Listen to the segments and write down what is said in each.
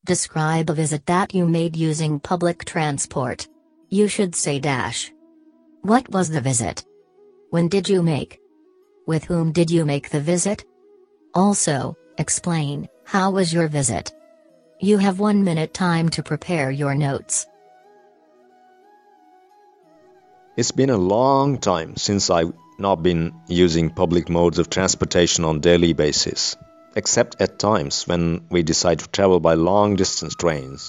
Describe a visit that you made using public transport. You should say dash. What was the visit? When did you make? With whom did you make the visit? Also, explain, how was your visit? You have 1 minute time to prepare your notes. It's been a long time since I've not been using public modes of transportation on daily basis, except at times when we decide to travel by long distance trains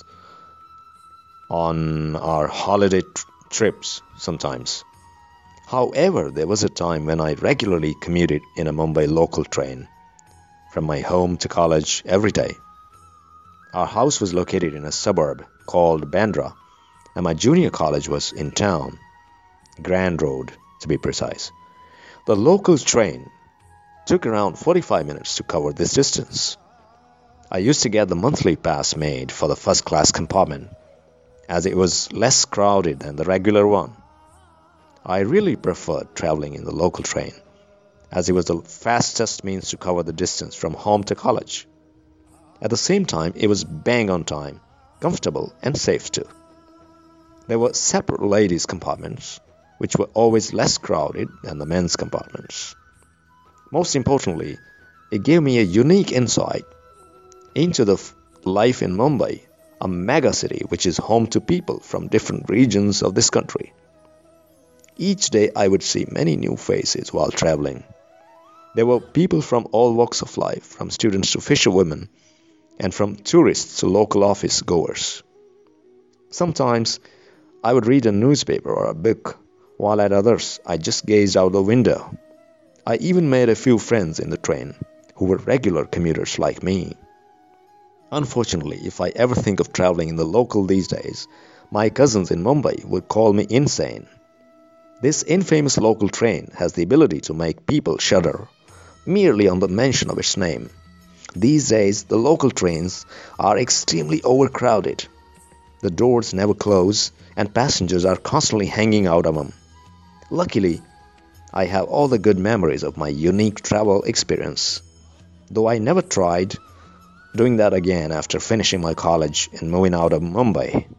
on our holiday trips sometimes. However, there was a time when I regularly commuted in a Mumbai local train from my home to college every day. Our house was located in a suburb called Bandra, and my junior college was in town, Grand Road to be precise. The local train took around 45 minutes to cover this distance. I used to get the monthly pass made for the first class compartment, as it was less crowded than the regular one. I really preferred traveling in the local train, as it was the fastest means to cover the distance from home to college. At the same time, it was bang on time, comfortable and safe too. There were separate ladies' compartments, which were always less crowded than the men's compartments. Most importantly, it gave me a unique insight into the life in Mumbai, a mega city which is home to people from different regions of this country. Each day I would see many new faces while traveling. There were people from all walks of life, from students to fisherwomen, and from tourists to local office goers. Sometimes I would read a newspaper or a book, while at others I just gazed out the window. I even made a few friends in the train who were regular commuters like me. Unfortunately, if I ever think of traveling in the local these days, my cousins in Mumbai would call me insane. This infamous local train has the ability to make people shudder merely on the mention of its name. These days, the local trains are extremely overcrowded. The doors never close and passengers are constantly hanging out of them. Luckily, I have all the good memories of my unique travel experience, though I never tried doing that again after finishing my college and moving out of Mumbai.